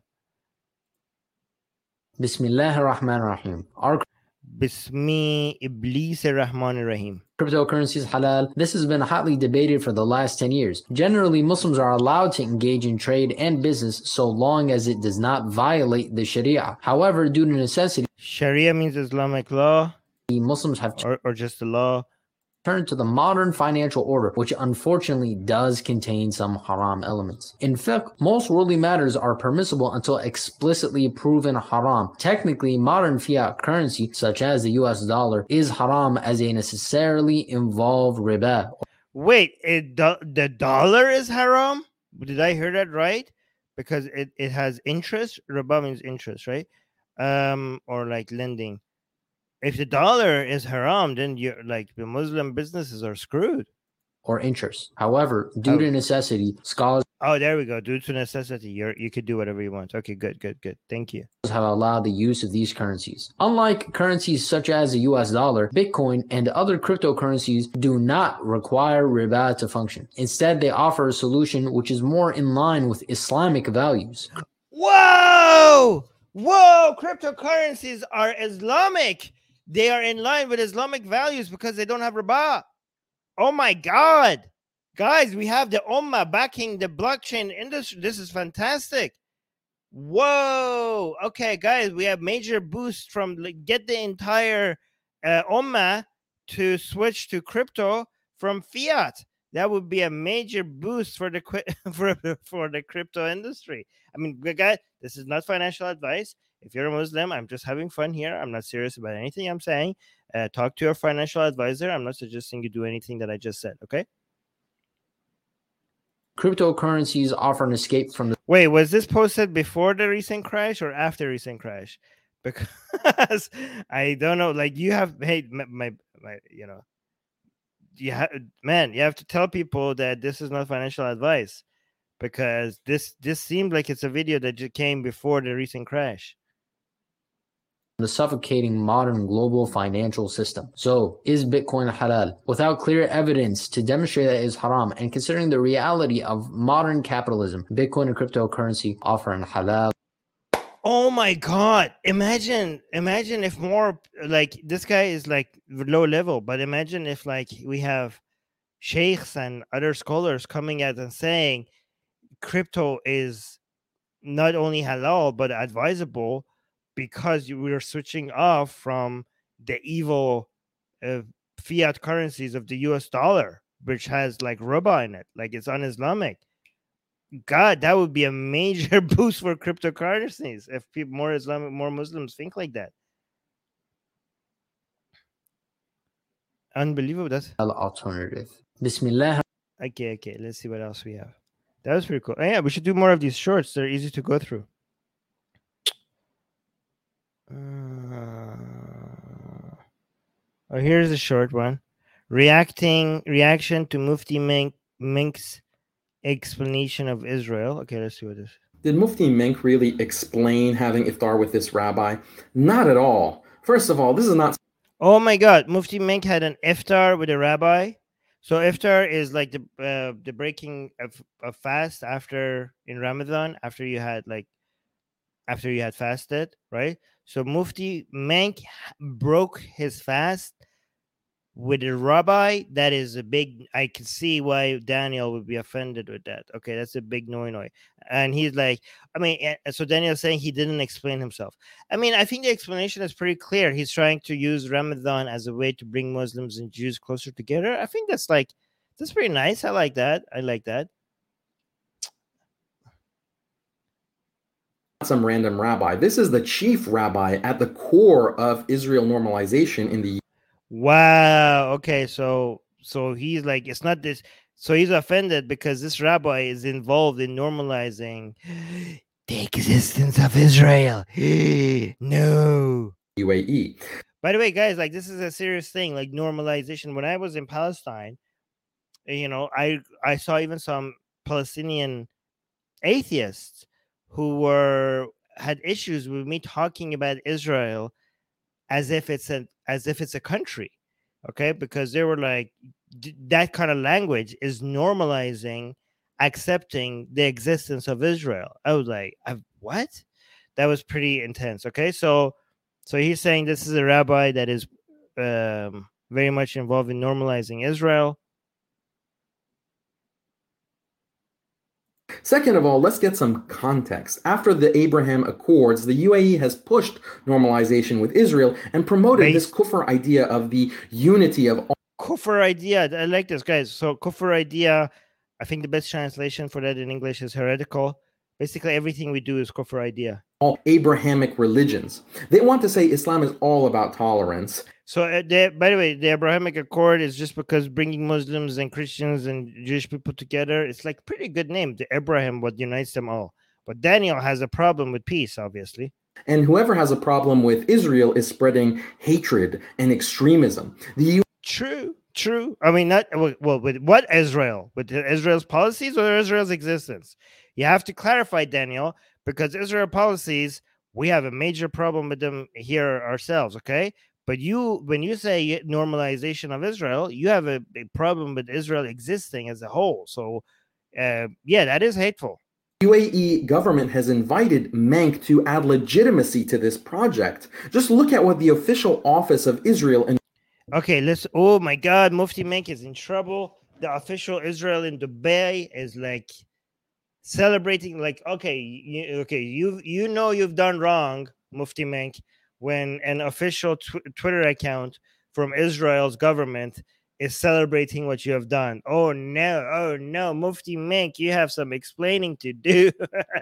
Bismillah ar-Rahman ar-Rahim. Our Bismi Iblis ar-Rahman ar-Rahim. cryptocurrency is halal. This has been hotly debated for the last ten years. Generally, Muslims are allowed to engage in trade and business so long as it does not violate the Sharia. However, due to necessity, Sharia means Islamic law, Muslims have or, or just the law. turned to the modern financial order, which unfortunately does contain some haram elements. In fiqh, most worldly matters are permissible until explicitly proven haram. Technically, modern fiat currency, such as the U S dollar, is haram as they necessarily involve riba. Wait, it, do, the dollar is haram? Did I hear that right? Because it, it has interest. Riba means interest, right? Um, or like lending. If the dollar is haram, then you're like the Muslim businesses are screwed. Or interest. However, due Oh. to necessity, scholars Oh, there we go. Due to necessity, you're you could do whatever you want. Okay, good, good, good. Thank you. have allowed the use of these currencies. Unlike currencies such as the U S dollar, Bitcoin, and other cryptocurrencies do not require riba to function. Instead, they offer a solution which is more in line with Islamic values. Whoa! Whoa! Cryptocurrencies are Islamic. They are in line with Islamic values because they don't have riba. Oh my God. Guys, we have the Ummah backing the blockchain industry. This is fantastic. Whoa. Okay, guys, we have major boost from like, get the entire uh, Ummah to switch to crypto from fiat. That would be a major boost for the for, for the crypto industry. I mean, guys, this is not financial advice. If you're a Muslim, I'm just having fun here. I'm not serious about anything I'm saying. Uh, talk to your financial advisor. I'm not suggesting you do anything that I just said, okay? Cryptocurrencies offer an escape from the Wait, was this posted before the recent crash or after recent crash? Because I don't know. Like you have, hey, my, my, my you know, you have, man, you have to tell people that this is not financial advice because this this seemed like it's a video that just came before the recent crash. the suffocating modern global financial system. So, is Bitcoin halal? Without clear evidence to demonstrate that it is haram, and considering the reality of modern capitalism, Bitcoin and cryptocurrency offer an halal. Oh my God. Imagine, imagine if more like this guy is like low level, but imagine if like we have sheikhs and other scholars coming out and saying crypto is not only halal, but advisable because we are switching off from the evil uh, fiat currencies of the U S dollar, which has like riba in it, like it's un-Islamic. God, that would be a major boost for cryptocurrencies if people, more Islamic, more Muslims think like that. Unbelievable. That's Alternative. Bismillah. Okay, okay. Let's see what else we have. That was pretty cool. Oh, yeah, we should do more of these shorts. They're easy to go through. Uh, oh, here's a short one. Reacting reaction to Mufti Menk, Menk's explanation of Israel. Okay, let's see what this is. Did Mufti Menk really explain having iftar with this rabbi? Not at all. First of all, this is not. Oh my God, Mufti Menk had an iftar with a rabbi. So iftar is like the uh, the breaking of a fast after in Ramadan, after you had like after you had fasted, right? So Mufti Menk broke his fast with a rabbi. That is a big, I can see why Daniel would be offended with that. Okay, that's a big noi noi. And he's like, I mean, so Daniel's saying he didn't explain himself. I mean, I think the explanation is pretty clear. He's trying to use Ramadan as a way to bring Muslims and Jews closer together. I think that's like, that's pretty nice. I like that. I like that. Some random rabbi. This is the chief rabbi at the core of Israel normalization in the Wow. Okay, so so he's like, it's not this. So he's offended because this rabbi is involved in normalizing the existence of Israel. No. U A E. By the way, guys, like this is a serious thing, like normalization. When I was in Palestine, you know, I I saw even some Palestinian atheists who were had issues with me talking about Israel as if it's a as if it's a country, okay? Because they were like, d- that kind of language is normalizing accepting the existence of Israel. I was like, I've, what? That was pretty intense. Okay, so so he's saying this is a rabbi that is um, very much involved in normalizing Israel. Second of all, let's get some context. After the Abraham Accords, the U A E has pushed normalization with Israel and promoted Base- this kufr idea of the unity of all Kufr idea. I like this, guys. So kufr idea, I think the best translation for that in English is heretical. Basically, everything we do is kufr idea. all Abrahamic religions. They want to say Islam is all about tolerance. So, uh, the, by the way, the Abrahamic Accord is just because bringing Muslims and Christians and Jewish people together. It's like pretty good name. The Abraham, what unites them all. But Daniel has a problem with peace, obviously. And whoever has a problem with Israel is spreading hatred and extremism. The U- True, true. I mean, not well with what Israel, with Israel's policies or Israel's existence. You have to clarify, Daniel, because Israel policies, we have a major problem with them here ourselves. Okay, but you, when you say normalization of Israel, you have a, a problem with Israel existing as a whole. So, uh, yeah, that is hateful. U A E government has invited Menk to add legitimacy to this project. Just look at what the official office of Israel and Okay, let's. Oh my God, Mufti Menk is in trouble. The official Israel in Dubai is like celebrating. Like, okay, you, okay, you you know you've done wrong, Mufti Menk, when an official tw- Twitter account from Israel's government is celebrating what you have done. Oh no, oh no, Mufti Menk, you have some explaining to do.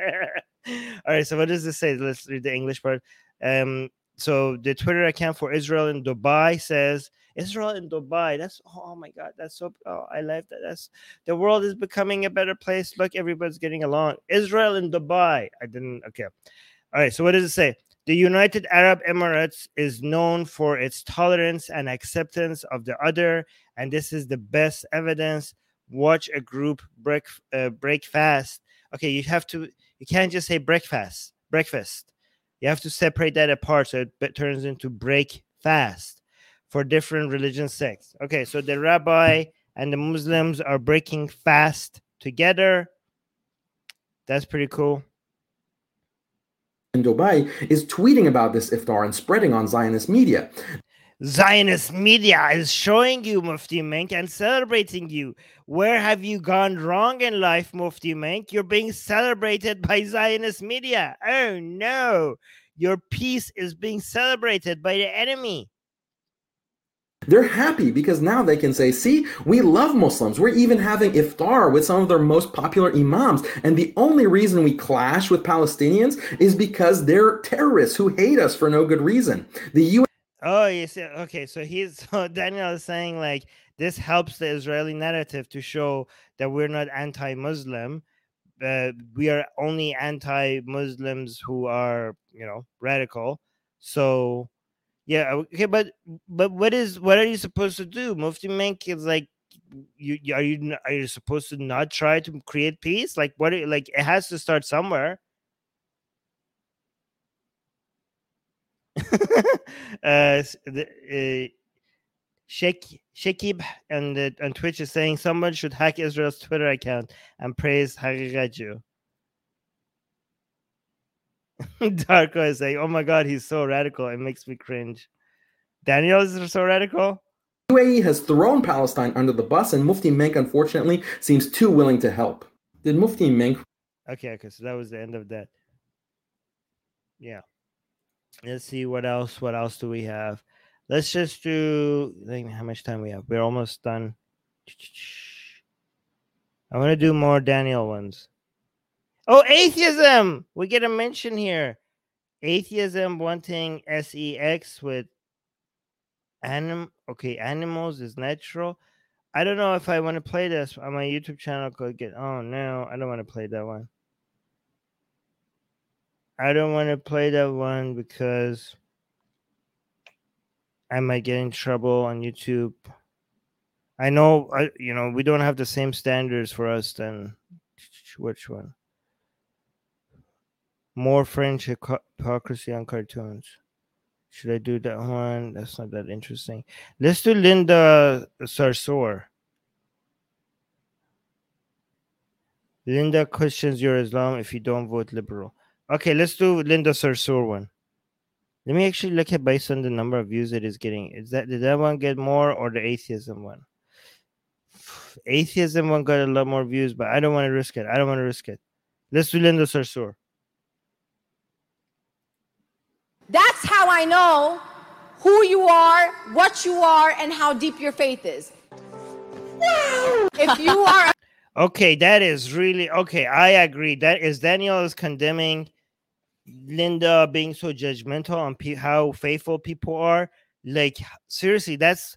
All right, so what does this say? Let's read the English part. Um, so the Twitter account for Israel in Dubai says Israel in Dubai. That's oh my God, that's so oh I love that. That's the world is becoming a better place. Look, everybody's getting along. Israel in Dubai. I didn't okay. All right, so what does it say? The United Arab Emirates is known for its tolerance and acceptance of the other, and this is the best evidence. Watch a group break uh, break fast. Okay, you have to. You can't just say breakfast. Breakfast. You have to separate that apart so it turns into break fast for different religion sects. Okay, so the rabbi and the Muslims are breaking fast together. That's pretty cool. in Dubai is tweeting about this iftar and spreading on Zionist media. Zionist media is showing you, Mufti Menk, and celebrating you. Where have you gone wrong in life, Mufti Menk? You're being celebrated by Zionist media. Oh no, your peace is being celebrated by the enemy. They're happy because now they can say, see, we love Muslims. We're even having iftar with some of their most popular imams. And the only reason we clash with Palestinians is because they're terrorists who hate us for no good reason. The U. Oh, you see, okay. So he's so Daniel is saying like this helps the Israeli narrative to show that we're not anti-Muslim. Uh, we are only anti-Muslims who are, you know, radical. So yeah, okay, but but what is what are you supposed to do? Mufti Menk is like, you are you are you supposed to not try to create peace? Like what? Like it has to start somewhere. uh, the, uh, Sheikh Shekib and uh, on Twitch is saying someone should hack Israel's Twitter account and praise Hariraju. Darko is saying, "Oh my God, he's so radical. It makes me cringe." Daniel is so radical. U A E has thrown Palestine under the bus, and Mufti Menk, unfortunately, seems too willing to help. Did Mufti Menk? Okay, okay, so that was the end of that. Yeah. Let's see what else. What else do we have? Let's just do. Like, how much time we have? We're almost done. I want to do more Daniel ones. Oh, atheism! We get a mention here. Atheism wanting sex with Anim okay, animals is natural. I don't know if I want to play this on my YouTube channel. Could get oh no, I don't want to play that one. I don't want to play that one because I might get in trouble on YouTube. I know, I, you know, we don't have the same standards for us. Then which one? More French hypocrisy on cartoons. Should I do that one? That's not that interesting. Let's do Linda Sarsour. Linda questions your Islam if you don't vote liberal. Okay, let's do Linda Sarsour one. Let me actually look at based on the number of views it is getting. Is that did that one get more or the atheism one? Atheism one got a lot more views, but I don't want to risk it. I don't want to risk it. Let's do Linda Sarsour. That's how I know who you are, what you are, and how deep your faith is. If you are... Okay, that is really... Okay, I agree. That is Daniel is condemning Linda being so judgmental on pe- how faithful people are. Like, seriously, that's...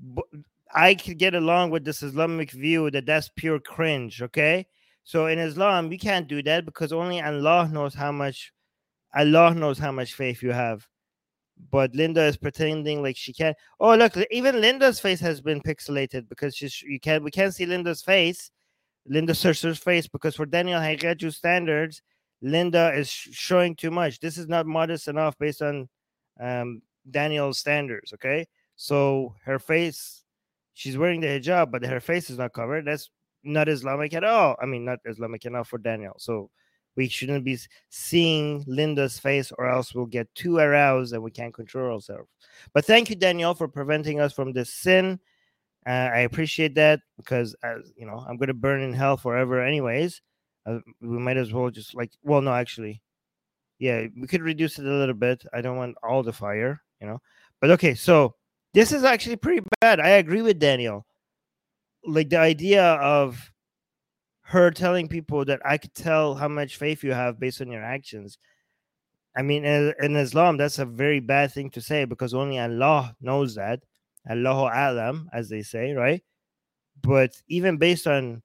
I could get along with this Islamic view that that's pure cringe, okay? So in Islam, we can't do that because only Allah knows how much... Allah knows how much faith you have. But Linda is pretending like she can't. Oh, look, even Linda's face has been pixelated because she's you can't we can't see Linda's face, Linda Sarsour's face, because for Daniel Haqiqatjou standards, Linda is sh- showing too much. This is not modest enough based on um, Daniel's standards, okay? So her face, she's wearing the hijab, but her face is not covered. That's not Islamic at all. I mean, not Islamic enough for Daniel. So we shouldn't be seeing Linda's face or else we'll get too aroused and we can't control ourselves. But thank you, Daniel, for preventing us from this sin. Uh, I appreciate that because, as you know, I'm going to burn in hell forever anyways. Uh, we might as well just like, well, no, actually. Yeah, we could reduce it a little bit. I don't want all the fire, you know. But okay, so this is actually pretty bad. I agree with Daniel. Like the idea of her telling people that I could tell how much faith you have based on your actions. I mean, in, in Islam, that's a very bad thing to say because only Allah knows that. Allahu A'lam, as they say, right? But even based on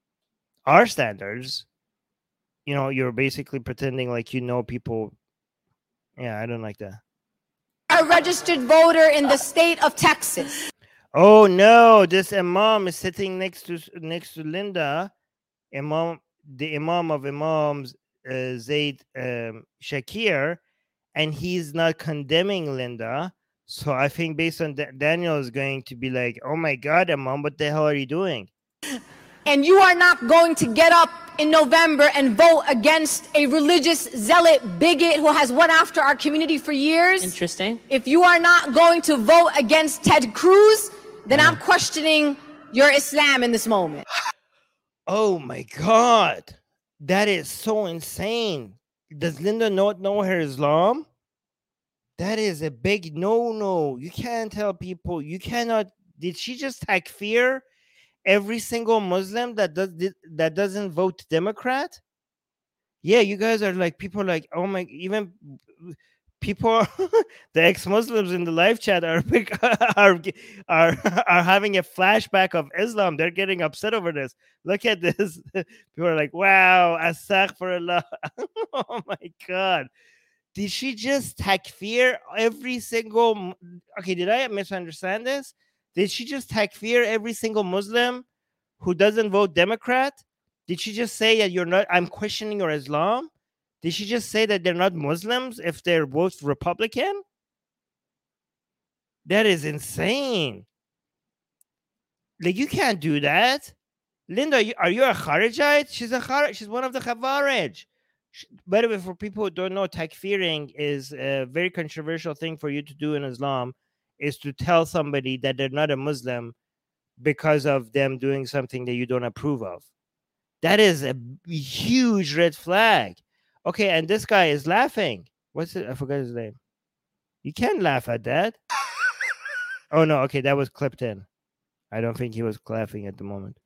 our standards, you know, you're basically pretending like you know people. Yeah, I don't like that. A registered voter in the state of Texas. Oh, no, this imam is sitting next to next to Linda. Imam, the Imam of Imams, uh, Zaid um, Shakir, and he's not condemning Linda. So I think based on that, Daniel is going to be like, oh my God, Imam, what the hell are you doing? And you are not going to get up in November and vote against a religious zealot bigot who has went after our community for years. Interesting. If you are not going to vote against Ted Cruz, then yeah. I'm questioning your Islam in this moment. Oh my God, that is so insane. Does Linda not know her Islam? That is a big no-no. You can't tell people, you cannot, did she just takfir every single Muslim that does that doesn't vote Democrat? Yeah, you guys are like, people are like, oh my, even people, the ex-Muslims in the live chat are, are are are having a flashback of Islam. They're getting upset over this. Look at this. People are like, wow, astaghfirullah. Oh my God. Did she just takfir every single... Okay, did I misunderstand this? Did she just takfir every single Muslim who doesn't vote Democrat? Did she just say that you're not... I'm questioning your Islam? Did she just say that they're not Muslims if they're both Republican? That is insane. Like, you can't do that. Linda, are you, are you a Kharijite? She's a Kharij. She's one of the Khawarij. By the way, for people who don't know, takfiring is a very controversial thing for you to do in Islam, is to tell somebody that they're not a Muslim because of them doing something that you don't approve of. That is a huge red flag. Okay, and this guy is laughing. What's it? I forgot his name. You can't laugh at that. Oh, no. Okay, that was clipped in. I don't think he was laughing at the moment.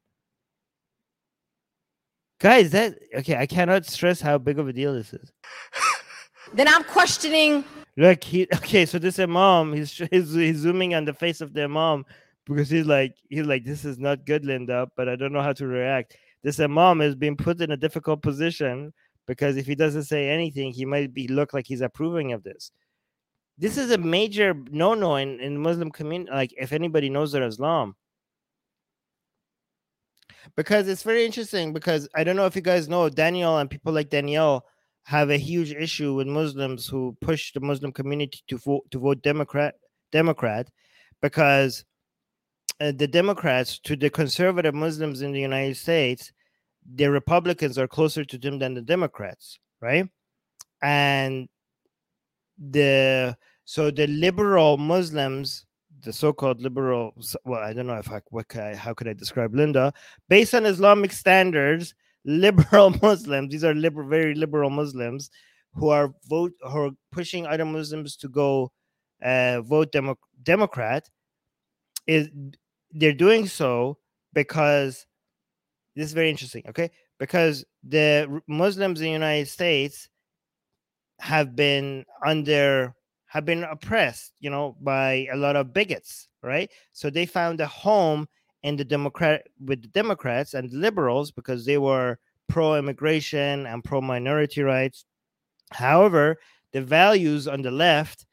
Guys, that... Okay, I cannot stress how big of a deal this is. Then I'm questioning... Look, he okay. So this imam, he's he's, he's zooming on the face of the imam because he's like he's like this is not good, Linda. But I don't know how to react. This imam is being put in a difficult position because if he doesn't say anything, he might be look like he's approving of this. This is a major no-no in in Muslim community. Like if anybody knows their Islam, because it's very interesting. Because I don't know if you guys know Daniel and people like Danielle have a huge issue with Muslims who push the Muslim community to vote to vote Democrat Democrat, because uh, the Democrats to the conservative Muslims in the United States, the Republicans are closer to them than the Democrats, right? And the so the liberal Muslims, the so-called liberal, well, I don't know if I what can I, how could I describe Linda, based on Islamic standards. Liberal Muslims, these are liberal, very liberal Muslims who are vote who are pushing other Muslims to go uh, vote Demo- Democrat. Is they're doing so because this is very interesting, okay? Because the Muslims in the United States have been under have been oppressed, you know, by a lot of bigots, right? So they found a home in the Democrat with the Democrats and the liberals because they were pro-immigration and pro-minority rights. However, the values on the left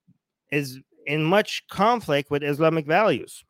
is in much conflict with Islamic values.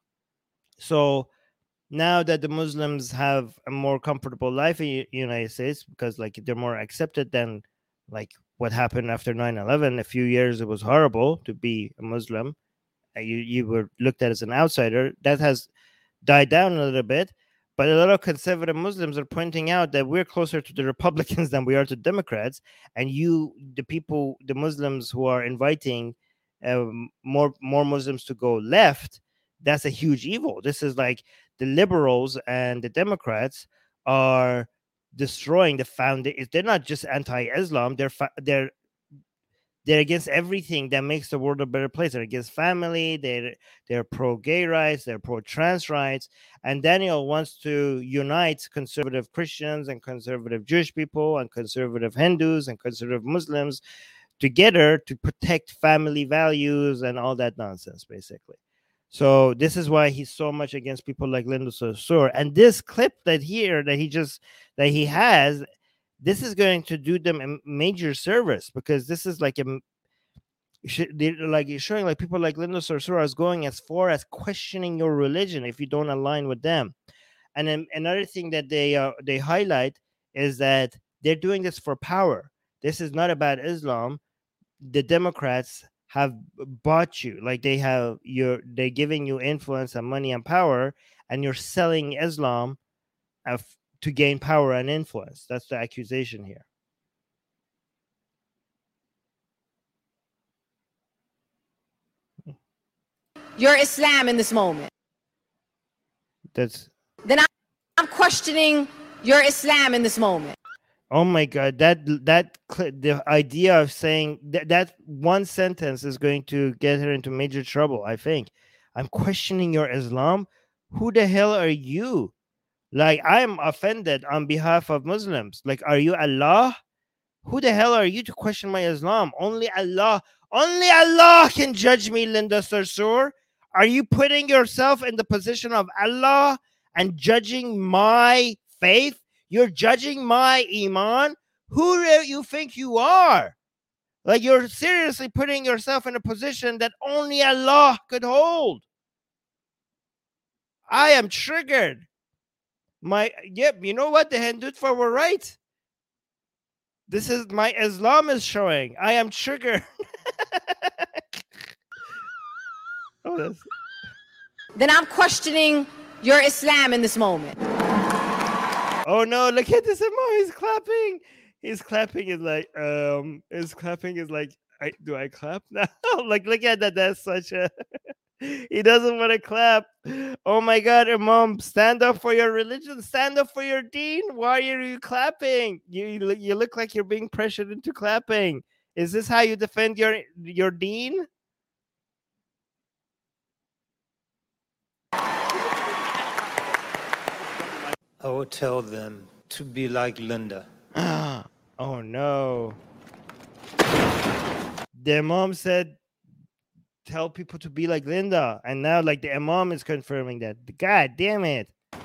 So now that the Muslims have a more comfortable life in the United States because like they're more accepted than like what happened after nine eleven, a few years it was horrible to be a Muslim. You you were looked at as an outsider. That has died down a little bit, but a lot of conservative Muslims are pointing out that we're closer to the Republicans than we are to Democrats, and you, the people, the Muslims who are inviting um, more more Muslims to go left, that's a huge evil. This is like the liberals and the Democrats are destroying the foundation. They're not just anti-Islam; they're fa- they're they're against everything that makes the world a better place. They're against family. They're they're pro gay rights. They're pro trans rights. And Daniel wants to unite conservative Christians and conservative Jewish people and conservative Hindus and conservative Muslims together to protect family values and all that nonsense, basically. So this is why he's so much against people like Linda Sarsour. And this clip that here that he just that he has. This is going to do them a major service because this is like a they're like you're showing like people like Linda Sarsour is going as far as questioning your religion if you don't align with them. And then another thing that they uh, they highlight is that they're doing this for power. This is not about Islam. The Democrats have bought you, like they have you're they're giving you influence and money and power, and you're selling Islam of to gain power and influence. That's the accusation here. Your Islam in this moment. That's Then I- I'm questioning your Islam in this moment. oh my god, that that cl- the idea of saying that that one sentence is going to get her into major trouble. I think I'm questioning your Islam. Who the hell are you? Like, I'm offended on behalf of Muslims. Like, are you Allah? Who the hell are you to question my Islam? Only Allah, only Allah can judge me, Linda Sarsour. Are you putting yourself in the position of Allah and judging my faith? You're judging my iman? Who do you think you are? Like, you're seriously putting yourself in a position that only Allah could hold. I am triggered. My yep, you know what? The Hindutva were right. This is my Islam is showing. I am triggered. Oh, that's... Then I'm questioning your Islam in this moment. Oh no, look at this Imam. He's clapping. He's clapping is like um his clapping is like I do I clap now? Like look at that. That's such a he doesn't want to clap. Oh my god, Imam, stand up for your religion, stand up for your deen. Why are you clapping? You you look, you look like you're being pressured into clapping. Is this how you defend your your deen? I will tell them to be like Linda. Oh no. the imam said, tell people to be like Linda. And now, like, the imam is confirming that. God damn it.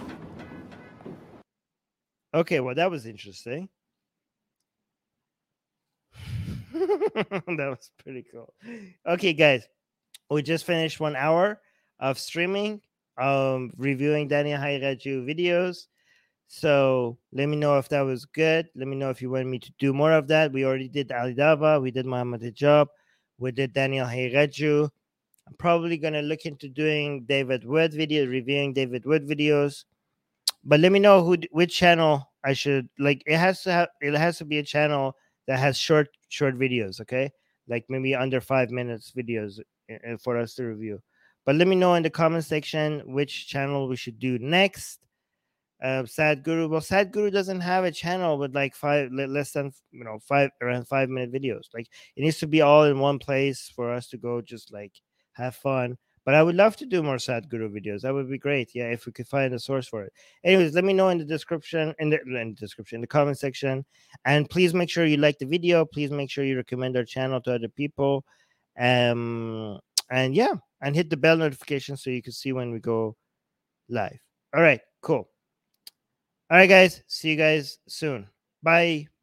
Okay, well, that was interesting. That was pretty cool. Okay, guys, we just finished one hour of streaming, um, reviewing Daniel Hairaju videos. So let me know if that was good. Let me know if you want me to do more of that. We already did Ali Dava, we did Muhammad Hijab, we did Daniel Hairaju. I'm probably gonna look into doing David Wood video, reviewing David Wood videos. But let me know who, which channel I should like. It has to have, it has to be a channel that has short, short videos. Okay, like maybe under five minutes videos uh, for us to review. But let me know in the comment section which channel we should do next. Uh, Sadhguru. Well, Sadhguru doesn't have a channel with like five, less than you know five around five minute videos. Like it needs to be all in one place for us to go just like have fun. But I would love to do more Sadhguru videos. That would be great. Yeah, if we could find a source for it. Anyways, let me know in the description, in the, in the description, in the comment section. And please make sure you like the video. Please make sure you recommend our channel to other people. Um, and yeah, and hit the bell notification so you can see when we go live. All right, cool. All right, guys. See you guys soon. Bye.